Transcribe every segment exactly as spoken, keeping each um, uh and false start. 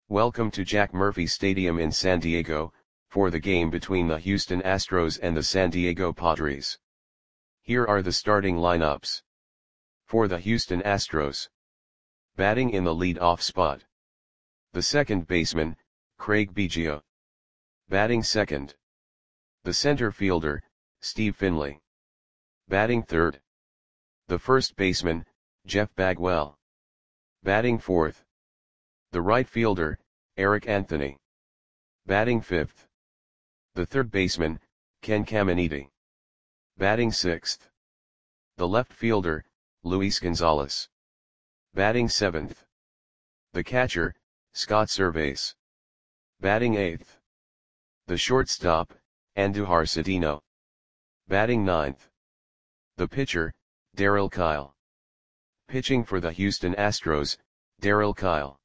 Welcome to Jack Murphy Stadium in San Diego, for the game between the Houston Astros and the San Diego Padres. Here are the starting lineups. For the Houston Astros. Batting in the lead-off spot. The second baseman, Craig Biggio. Batting second. The center fielder, Steve Finley. Batting third. The first baseman, Jeff Bagwell. Batting fourth. The right fielder, Eric Anthony. Batting fifth. The third baseman, Ken Caminiti. Batting sixth. The left fielder, Luis Gonzalez. Batting seventh. The catcher, Scott Servais. Batting eighth. The shortstop, Andujar Cedeno. Batting ninth. The pitcher, Darryl Kile. Pitching for the Houston Astros, Darryl Kile.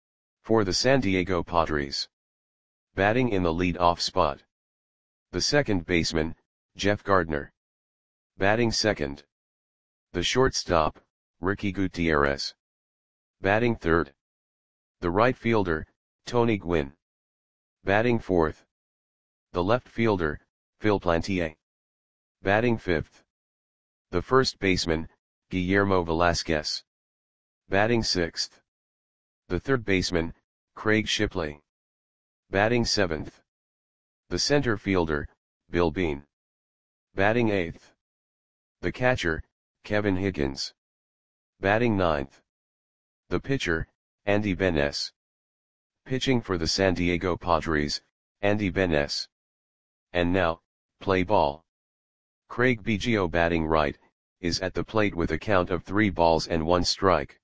For the San Diego Padres. Batting in the lead-off spot. The second baseman, Jeff Gardner. Batting second. The shortstop, Ricky Gutierrez. Batting third. The right fielder, Tony Gwynn. Batting fourth. The left fielder, Phil Plantier. Batting fifth. The first baseman, Guillermo Velasquez. Batting sixth. The third baseman, Craig Shipley. Batting seventh. The center fielder, Bill Bean. Batting eighth. The catcher, Kevin Higgins. Batting ninth. The pitcher, Andy Benes. Pitching for the San Diego Padres, Andy Benes. And now, play ball. Craig Biggio batting right, is at the plate with a count of three balls and one strike.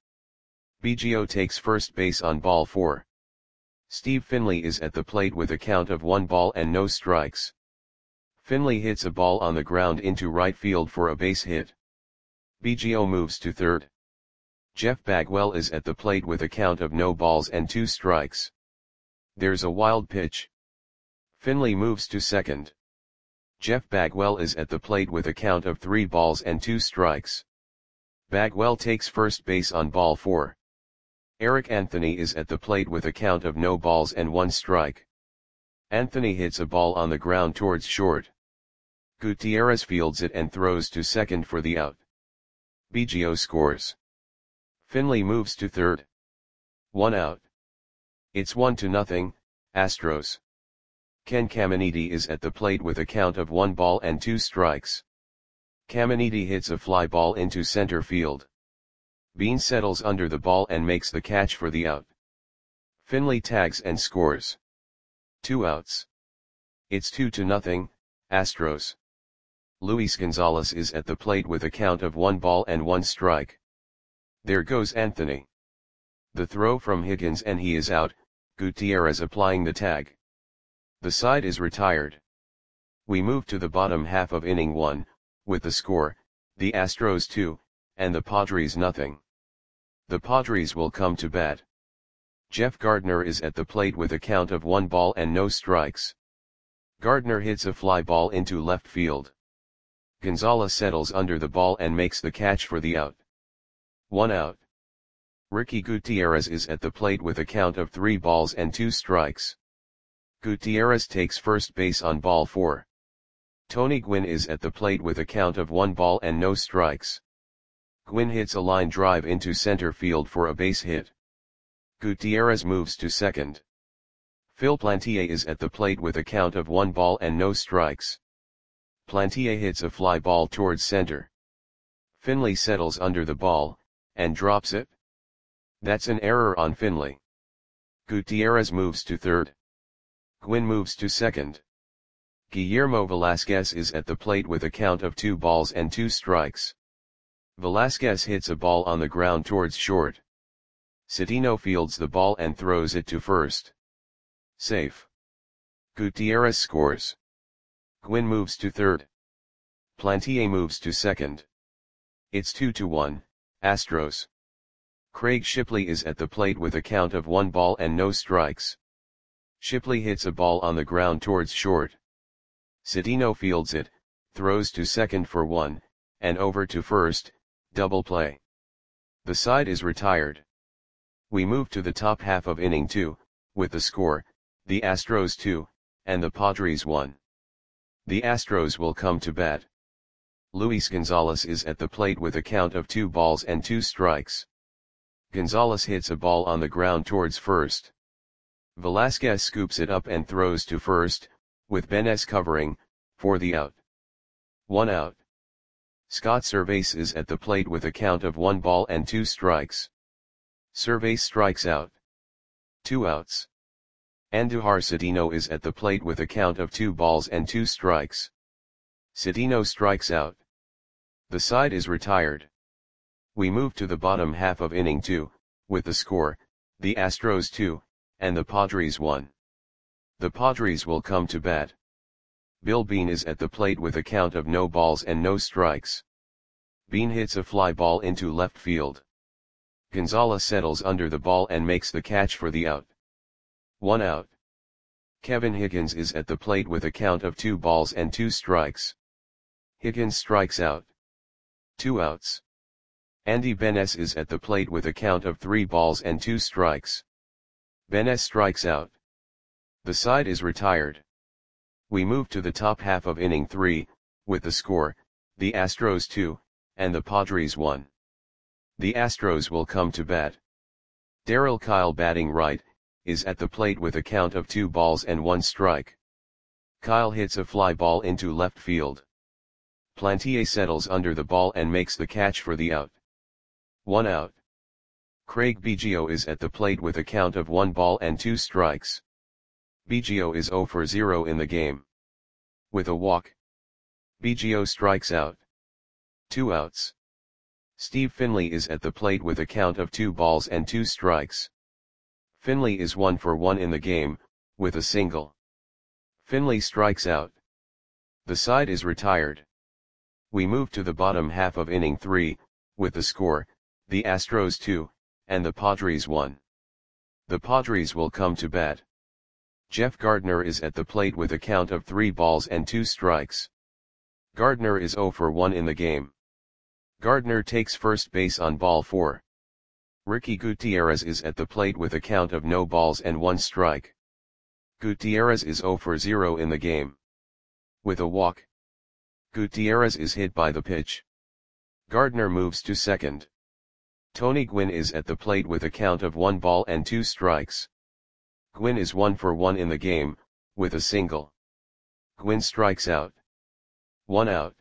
Biggio takes first base on ball four. Steve Finley is at the plate with a count of one ball and no strikes. Finley hits a ball on the ground into right field for a base hit. Biggio moves to third. Jeff Bagwell is at the plate with a count of no balls and two strikes. There's a wild pitch. Finley moves to second. Jeff Bagwell is at the plate with a count of three balls and two strikes. Bagwell takes first base on ball four. Eric Anthony is at the plate with a count of no balls and one strike. Anthony hits a ball on the ground towards short. Gutierrez fields it and throws to second for the out. Biggio scores. Finley moves to third. One out. It's one to nothing, Astros. Ken Caminiti is at the plate with a count of one ball and two strikes. Caminiti hits a fly ball into center field. Bean settles under the ball and makes the catch for the out. Finley tags and scores. Two outs. It's two to nothing, Astros. Luis Gonzalez is at the plate with a count of one ball and one strike. There goes Anthony. The throw from Higgins and he is out, Gutierrez applying the tag. The side is retired. We move to the bottom half of inning one, with the score, the Astros two, and the Padres nothing. The Padres will come to bat. Jeff Gardner is at the plate with a count of one ball and no strikes. Gardner hits a fly ball into left field. Gonzalez settles under the ball and makes the catch for the out. One out. Ricky Gutierrez is at the plate with a count of three balls and two strikes. Gutierrez takes first base on ball four. Tony Gwynn is at the plate with a count of one ball and no strikes. Gwynn hits a line drive into center field for a base hit. Gutierrez moves to second. Phil Plantier is at the plate with a count of one ball and no strikes. Plantier hits a fly ball towards center. Finley settles under the ball, and drops it. That's an error on Finley. Gutierrez moves to third. Gwynn moves to second. Guillermo Velasquez is at the plate with a count of two balls and two strikes. Velasquez hits a ball on the ground towards short. Cedeno fields the ball and throws it to first. Safe. Gutierrez scores. Gwynn moves to third. Plantier moves to second. It's two to one, Astros. Craig Shipley is at the plate with a count of one ball and no strikes. Shipley hits a ball on the ground towards short. Cedeno fields it, throws to second for one, and over to first, double play. The side is retired. We move to the top half of inning two, with the score, the Astros two, and the Padres one. The Astros will come to bat. Luis Gonzalez is at the plate with a count of two balls and two strikes. Gonzalez hits a ball on the ground towards first. Velasquez scoops it up and throws to first, with Benes covering, for the out. One out. Scott Servais is at the plate with a count of one ball and two strikes. Servais strikes out. Two outs. Andujar Cedeno is at the plate with a count of two balls and two strikes. Cedeno strikes out. The side is retired. We move to the bottom half of inning two, with the score, the Astros two, and the Padres one. The Padres will come to bat. Bill Bean is at the plate with a count of no balls and no strikes. Bean hits a fly ball into left field. Gonzalez settles under the ball and makes the catch for the out. One out. Kevin Higgins is at the plate with a count of two balls and two strikes. Higgins strikes out. Two outs. Andy Benes is at the plate with a count of three balls and two strikes. Benes strikes out. The side is retired. We move to the top half of inning three, with the score, the Astros two, and the Padres one. The Astros will come to bat. Darryl Kile, batting right, is at the plate with a count of two balls and one strike. Kile hits a fly ball into left field. Plantier settles under the ball and makes the catch for the out. One out. Craig Biggio is at the plate with a count of one ball and two strikes. Biggio is zero for zero in the game. With a walk, Biggio strikes out. Two outs. Steve Finley is at the plate with a count of two balls and two strikes. Finley is one for one in the game, with a single. Finley strikes out. The side is retired. We move to the bottom half of inning three, with the score, the Astros two, and the Padres one. The Padres will come to bat. Jeff Gardner is at the plate with a count of three balls and two strikes. Gardner is zero for one in the game. Gardner takes first base on ball four. Ricky Gutierrez is at the plate with a count of no balls and one strike. Gutierrez is zero for zero in the game. With a walk, Gutierrez is hit by the pitch. Gardner moves to second. Tony Gwynn is at the plate with a count of one ball and two strikes. Gwynn is one for one in the game, with a single. Gwynn strikes out. One out.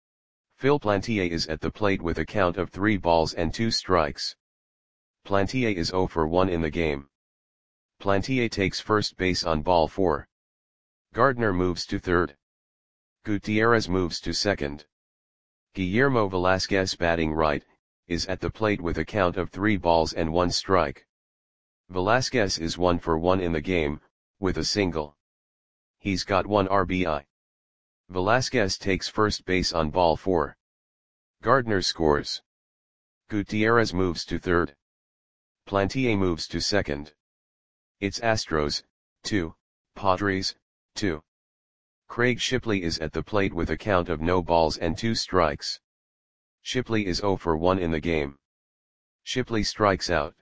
Phil Plantier is at the plate with a count of three balls and two strikes. Plantier is zero for one in the game. Plantier takes first base on ball four. Gardner moves to third. Gutierrez moves to second. Guillermo Velasquez, batting right, is at the plate with a count of three balls and one strike. Velasquez is one for one in the game, with a single. He's got one R B I. Velasquez takes first base on ball four. Gardner scores. Gutierrez moves to third. Plantier moves to second. It's Astros, two, Padres, two. Craig Shipley is at the plate with a count of no balls and two strikes. Shipley is zero for one in the game. Shipley strikes out.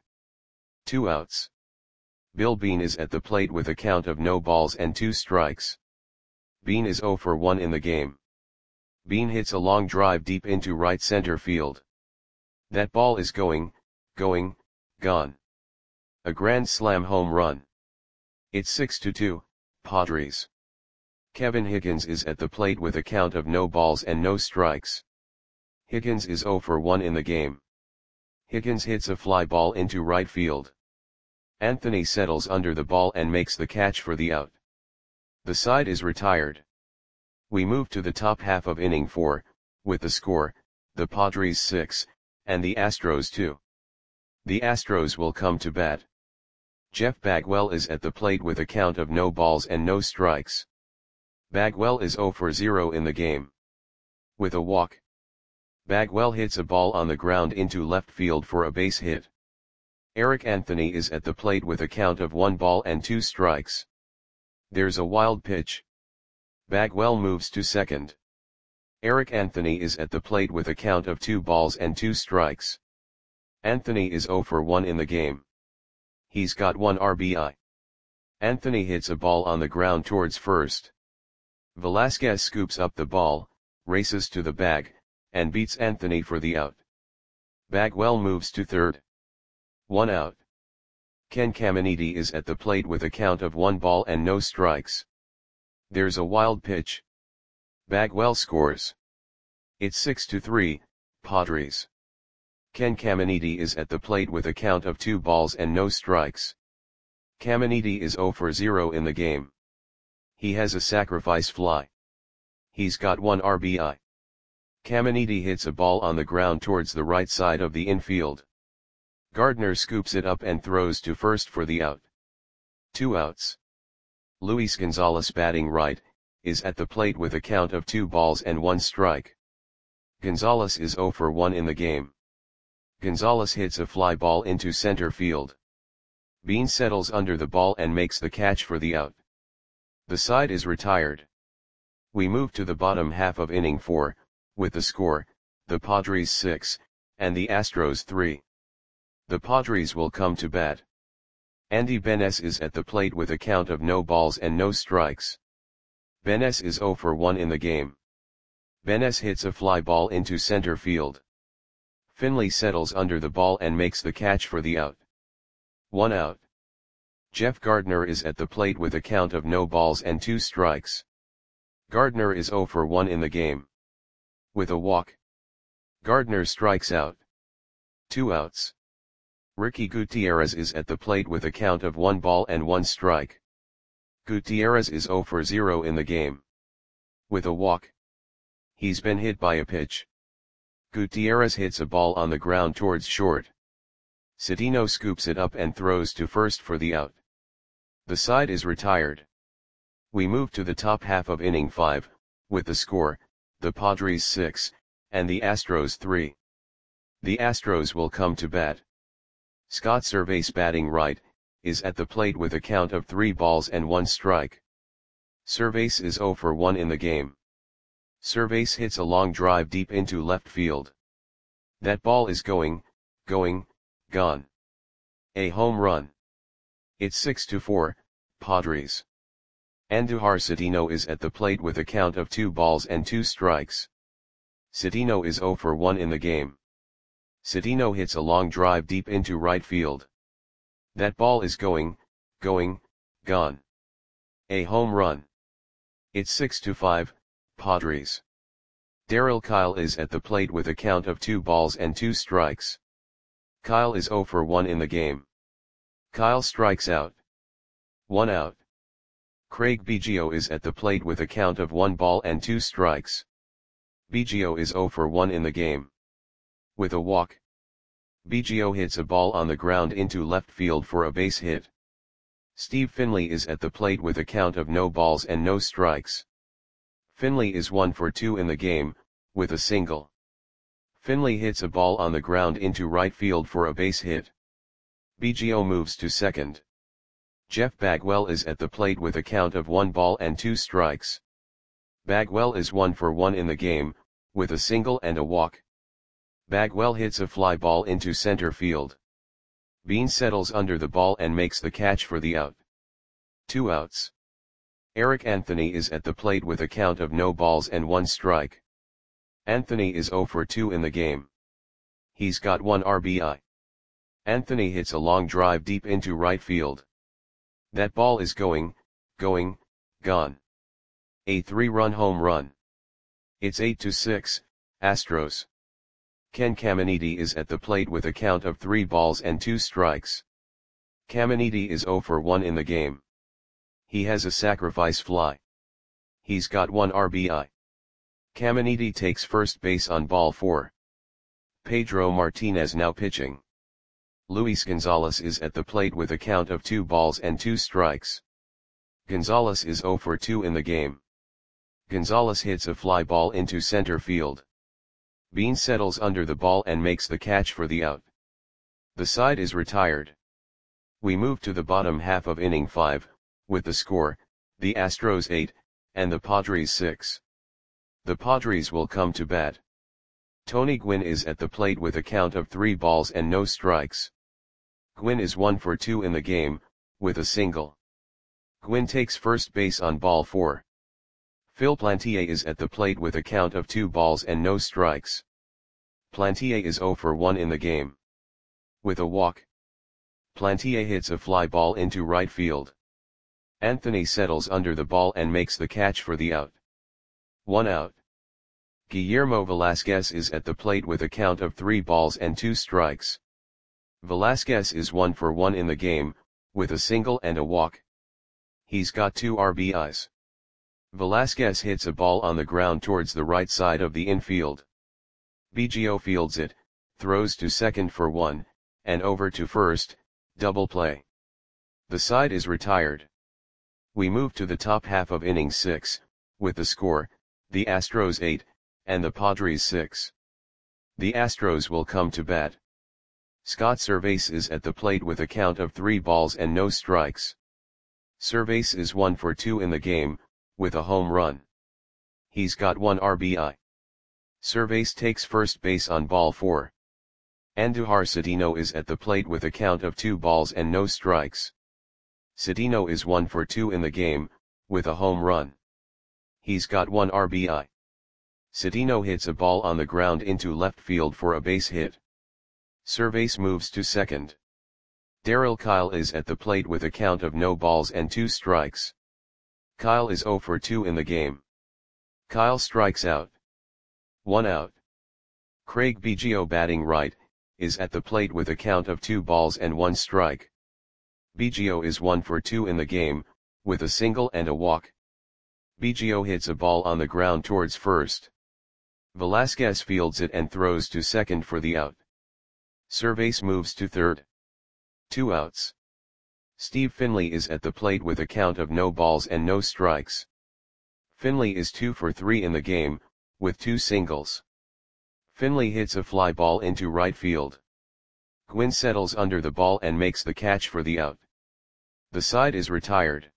Two outs. Bill Bean is at the plate with a count of no balls and two strikes. Bean is zero for one in the game. Bean hits a long drive deep into right center field. That ball is going, going, gone. A grand slam home run. It's six to two, Padres. Kevin Higgins is at the plate with a count of no balls and no strikes. Higgins is zero for one in the game. Higgins hits a fly ball into right field. Anthony settles under the ball and makes the catch for the out. The side is retired. We move to the top half of inning four, with the score, the Padres six, and the Astros two. The Astros will come to bat. Jeff Bagwell is at the plate with a count of no balls and no strikes. Bagwell is zero for zero in the game. With a walk, Bagwell hits a ball on the ground into left field for a base hit. Eric Anthony is at the plate with a count of one ball and two strikes. There's a wild pitch. Bagwell moves to second. Eric Anthony is at the plate with a count of two balls and two strikes. Anthony is zero for one in the game. He's got one R B I. Anthony hits a ball on the ground towards first. Velasquez scoops up the ball, races to the bag, and beats Anthony for the out. Bagwell moves to third. One out. Ken Caminiti is at the plate with a count of one ball and no strikes. There's a wild pitch. Bagwell scores. It's six to three, Padres. Ken Caminiti is at the plate with a count of two balls and no strikes. Caminiti is zero for zero in the game. He has a sacrifice fly. He's got one R B I. Caminiti hits a ball on the ground towards the right side of the infield. Gardner scoops it up and throws to first for the out. Two outs. Luis Gonzalez, batting right, is at the plate with a count of two balls and one strike. Gonzalez is zero for one in the game. Gonzalez hits a fly ball into center field. Bean settles under the ball and makes the catch for the out. The side is retired. We move to the bottom half of inning four, with the score, the Padres six, and the Astros three. The Padres will come to bat. Andy Benes is at the plate with a count of no balls and no strikes. Benes is zero for one in the game. Benes hits a fly ball into center field. Finley settles under the ball and makes the catch for the out. One out. Jeff Gardner is at the plate with a count of no balls and two strikes. Gardner is zero for one in the game. With a walk, Gardner strikes out. Two outs. Ricky Gutierrez is at the plate with a count of one ball and one strike. Gutierrez is zero for zero in the game. With a walk, he's been hit by a pitch. Gutierrez hits a ball on the ground towards short. Cedeno scoops it up and throws to first for the out. The side is retired. We move to the top half of inning five, with the score, the Padres six, and the Astros three. The Astros will come to bat. Scott Servais, batting right, is at the plate with a count of three balls and one strike. Servais is zero for one in the game. Servais hits a long drive deep into left field. That ball is going, going, gone. A home run. It's six to four, Padres. Andujar Cedeno is at the plate with a count of two balls and two strikes. Cedeno is zero for one in the game. Cedeno hits a long drive deep into right field. That ball is going, going, gone. A home run. It's six to five, Padres. Darryl Kile is at the plate with a count of two balls and two strikes. Kile is zero for one in the game. Kile strikes out. One out. Craig Biggio is at the plate with a count of one ball and two strikes. Biggio is zero for one in the game. With a walk, Biggio hits a ball on the ground into left field for a base hit. Steve Finley is at the plate with a count of no balls and no strikes. Finley is one for two in the game, with a single. Finley hits a ball on the ground into right field for a base hit. Biggio moves to second. Jeff Bagwell is at the plate with a count of one ball and two strikes. Bagwell is one for one in the game, with a single and a walk. Bagwell hits a fly ball into center field. Bean settles under the ball and makes the catch for the out. Two outs. Eric Anthony is at the plate with a count of no balls and one strike. Anthony is zero for two in the game. He's got one R B I. Anthony hits a long drive deep into right field. That ball is going, going, gone. A three-run home run. It's eight to six, Astros. Ken Caminiti is at the plate with a count of three balls and two strikes. Caminiti is zero for one in the game. He has a sacrifice fly. He's got one R B I. Caminiti takes first base on ball four. Pedro Martinez now pitching. Luis Gonzalez is at the plate with a count of two balls and two strikes. Gonzalez is zero for two in the game. Gonzalez hits a fly ball into center field. Bean settles under the ball and makes the catch for the out. The side is retired. We move to the bottom half of inning five, with the score, the Astros eight, and the Padres six. The Padres will come to bat. Tony Gwynn is at the plate with a count of three balls and no strikes. Gwynn is one for two in the game, with a single. Gwynn takes first base on ball four. Phil Plantier is at the plate with a count of two balls and no strikes. Plantier is zero for one in the game. With a walk, Plantier hits a fly ball into right field. Anthony settles under the ball and makes the catch for the out. One out. Guillermo Velasquez is at the plate with a count of three balls and two strikes. Velasquez is one for one in the game, with a single and a walk. He's got two R B Is. Velasquez hits a ball on the ground towards the right side of the infield. Biggio fields it, throws to second for one, and over to first, double play. The side is retired. We move to the top half of inning six, with the score, the Astros eight, and the Padres six. The Astros will come to bat. Scott Servais is at the plate with a count of three balls and no strikes. Servais is one for two in the game, with a home run. He's got one R B I. Servais takes first base on ball four. Andujar Cedeno is at the plate with a count of two balls and no strikes. Cedeno is one for two in the game, with a home run. He's got one R B I. Cedeno hits a ball on the ground into left field for a base hit. Servais moves to second. Darryl Kile is at the plate with a count of no balls and two strikes. Kyle is zero for two in the game. Kyle strikes out. One out. Craig Biggio, batting right, is at the plate with a count of two balls and one strike. Biggio is one for two in the game, with a single and a walk. Biggio hits a ball on the ground towards first. Velasquez fields it and throws to second for the out. Servais moves to third. Two outs. Steve Finley is at the plate with a count of no balls and no strikes. Finley is two for three in the game, with two singles. Finley hits a fly ball into right field. Gwynn settles under the ball and makes the catch for the out. The side is retired.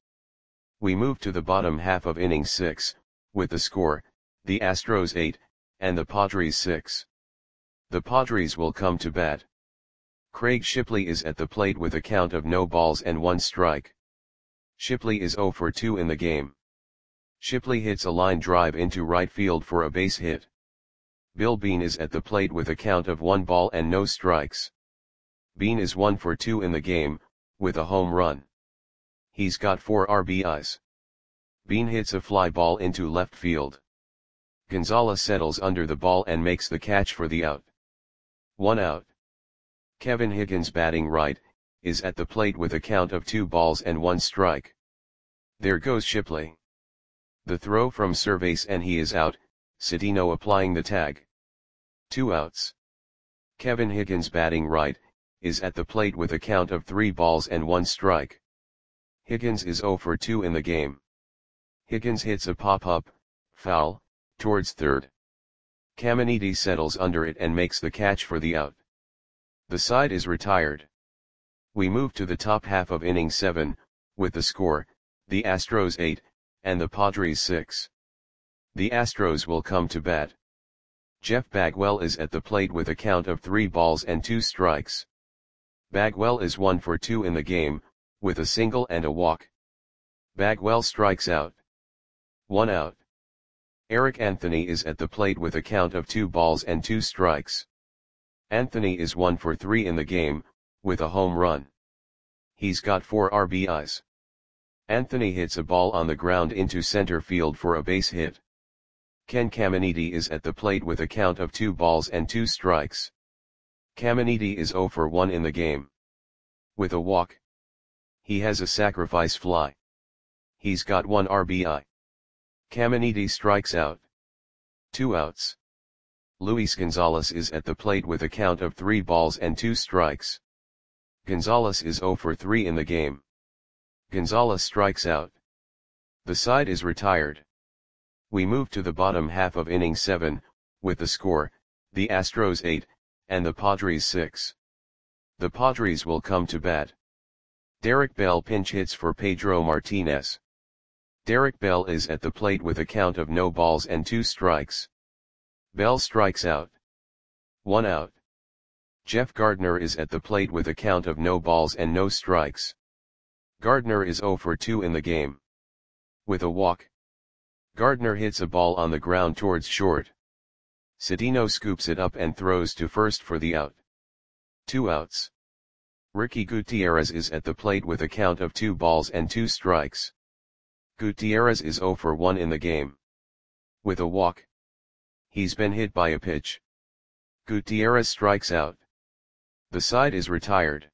We move to the bottom half of inning six, with the score, the Astros eight, and the Padres six. The Padres will come to bat. Craig Shipley is at the plate with a count of no balls and one strike. Shipley is zero for two in the game. Shipley hits a line drive into right field for a base hit. Bill Bean is at the plate with a count of one ball and no strikes. Bean is one for two in the game, with a home run. He's got four R B Is. Bean hits a fly ball into left field. Gonzalez settles under the ball and makes the catch for the out. One out. Kevin Higgins, batting right, is at the plate with a count of two balls and one strike. There goes Shipley. The throw from Servais and he is out, Cedeno applying the tag. Two outs. Kevin Higgins, batting right, is at the plate with a count of three balls and one strike. Higgins is zero for two in the game. Higgins hits a pop-up, foul, towards third. Caminiti settles under it and makes the catch for the out. The side is retired. We move to the top half of inning seven, with the score, the Astros eight, and the Padres six. The Astros will come to bat. Jeff Bagwell is at the plate with a count of three balls and two strikes. Bagwell is one for two in the game, with a single and a walk. Bagwell strikes out. One out. Eric Anthony is at the plate with a count of two balls and two strikes. Anthony is one for three in the game, with a home run. He's got four R B Is. Anthony hits a ball on the ground into center field for a base hit. Ken Caminiti is at the plate with a count of two balls and two strikes. Caminiti is zero for one in the game. With a walk. He has a sacrifice fly. He's got one R B I. Caminiti strikes out. Two outs. Luis Gonzalez is at the plate with a count of three balls and two strikes. Gonzalez is zero for three in the game. Gonzalez strikes out. The side is retired. We move to the bottom half of inning seven, with the score, the Astros eight, and the Padres six. The Padres will come to bat. Derek Bell pinch hits for Pedro Martinez. Derek Bell is at the plate with a count of no balls and two strikes. Bell strikes out. One out. Jeff Gardner is at the plate with a count of no balls and no strikes. Gardner is zero for two in the game. With a walk. Gardner hits a ball on the ground towards short. Cedeno scoops it up and throws to first for the out. Two outs. Ricky Gutierrez is at the plate with a count of two balls and two strikes. Gutierrez is zero for one in the game. With a walk. He's been hit by a pitch. Gutierrez strikes out. The side is retired.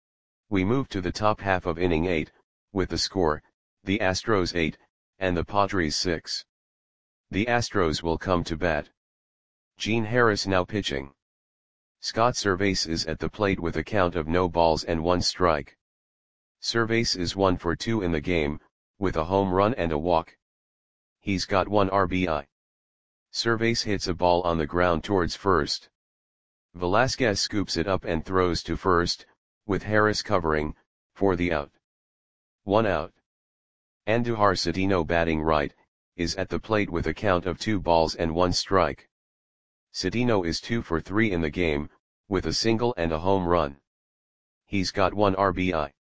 We move to the top half of inning eight, with the score, the Astros eight, and the Padres six. The Astros will come to bat. Gene Harris now pitching. Scott Servais is at the plate with a count of no balls and one strike. Servais is one for two in the game, with a home run and a walk. He's got one R B I. Servais hits a ball on the ground towards first. Velasquez scoops it up and throws to first, with Harris covering, for the out. One out. Andujar Cedeno batting right, is at the plate with a count of two balls and one strike. Cedeno is two for three in the game, with a single and a home run. He's got one R B I.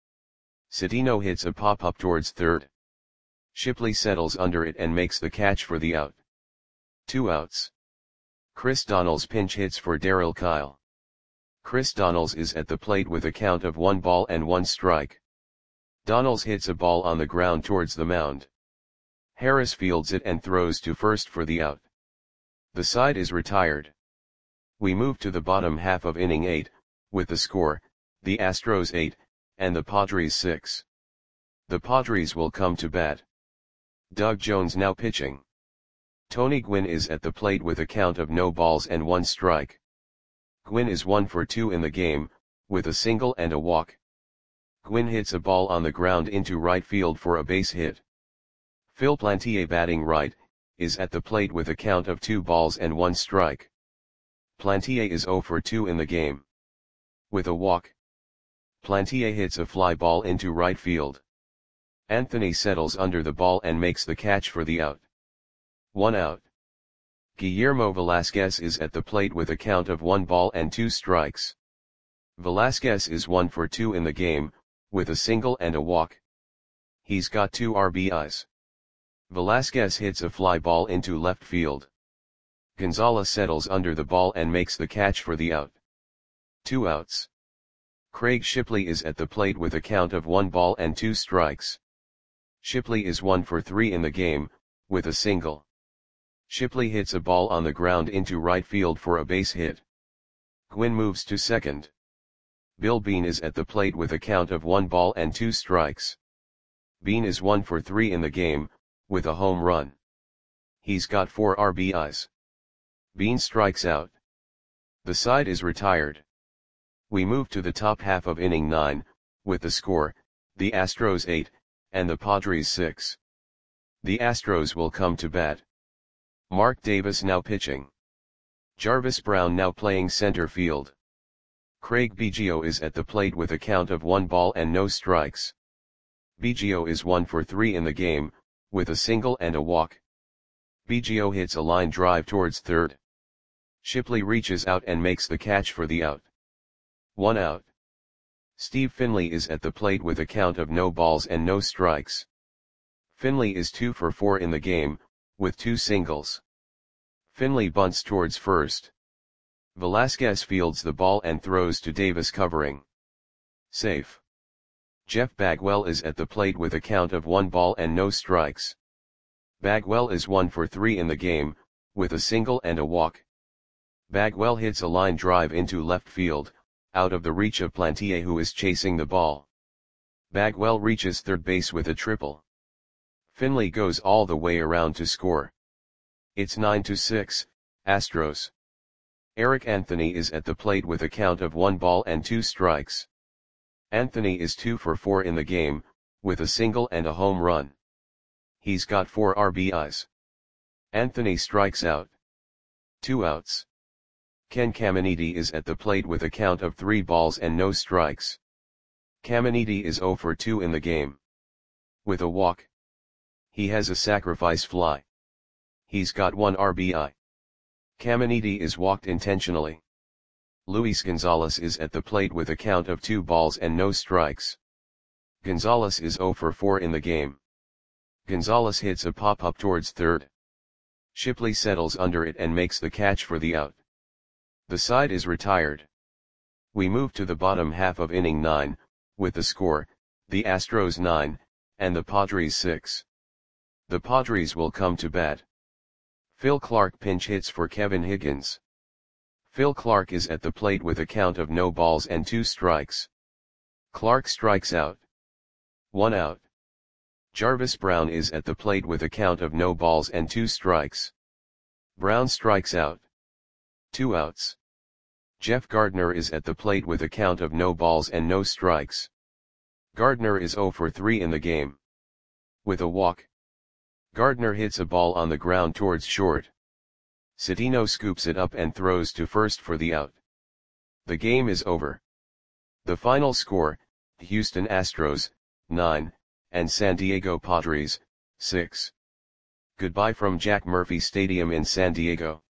Cedeno hits a pop-up towards third. Shipley settles under it and makes the catch for the out. Two outs. Chris Donnells pinch hits for Darryl Kile. Chris Donnells is at the plate with a count of one ball and one strike. Donnells hits a ball on the ground towards the mound. Harris fields it and throws to first for the out. The side is retired. We move to the bottom half of inning eight, with the score, the Astros eight, and the Padres six. The Padres will come to bat. Doug Jones now pitching. Tony Gwynn is at the plate with a count of no balls and one strike. Gwynn is one for two in the game, with a single and a walk. Gwynn hits a ball on the ground into right field for a base hit. Phil Plantier batting right, is at the plate with a count of two balls and one strike. Plantier is zero for two in the game. With a walk. Plantier hits a fly ball into right field. Anthony settles under the ball and makes the catch for the out. One out. Guillermo Velasquez is at the plate with a count of one ball and two strikes. Velasquez is one for two in the game, with a single and a walk. He's got two R B Is. Velasquez hits a fly ball into left field. Gonzalez settles under the ball and makes the catch for the out. Two outs. Craig Shipley is at the plate with a count of one ball and two strikes. Shipley is one for three in the game, with a single. Shipley hits a ball on the ground into right field for a base hit. Gwynn moves to second. Bill Bean is at the plate with a count of one ball and two strikes. Bean is one for three in the game, with a home run. He's got four R B Is. Bean strikes out. The side is retired. We move to the top half of inning nine, with the score, the Astros eight, and the Padres six. The Astros will come to bat. Mark Davis now pitching. Jarvis Brown now playing center field. Craig Biggio is at the plate with a count of one ball and no strikes. Biggio is one for three in the game, with a single and a walk. Biggio hits a line drive towards third. Shipley reaches out and makes the catch for the out. One out. Steve Finley is at the plate with a count of no balls and no strikes. Finley is two for four in the game, with two singles. Finley bunts towards first. Velasquez fields the ball and throws to Davis covering. Safe. Jeff Bagwell is at the plate with a count of one ball and no strikes. Bagwell is one for three in the game, with a single and a walk. Bagwell hits a line drive into left field, out of the reach of Plantier who is chasing the ball. Bagwell reaches third base with a triple. Finley goes all the way around to score. It's nine to six, Astros. Eric Anthony is at the plate with a count of one ball and two strikes. Anthony is two for four in the game, with a single and a home run. He's got four R B Is. Anthony strikes out. Two outs. Ken Caminiti is at the plate with a count of three balls and no strikes. Caminiti is zero for two in the game. With a walk. He has a sacrifice fly. He's got one R B I. Caminiti is walked intentionally. Luis Gonzalez is at the plate with a count of two balls and no strikes. Gonzalez is zero for four in the game. Gonzalez hits a pop-up towards third. Shipley settles under it and makes the catch for the out. The side is retired. We move to the bottom half of inning nine, with the score, the Astros nine, and the Padres six. The Padres will come to bat. Phil Clark pinch hits for Kevin Higgins. Phil Clark is at the plate with a count of no balls and two strikes. Clark strikes out. One out. Jarvis Brown is at the plate with a count of no balls and two strikes. Brown strikes out. Two outs. Jeff Gardner is at the plate with a count of no balls and no strikes. Gardner is zero for three in the game. With a walk. Gardner hits a ball on the ground towards short. Cedeno scoops it up and throws to first for the out. The game is over. The final score, Houston Astros, nine, and San Diego Padres, six. Goodbye from Jack Murphy Stadium in San Diego.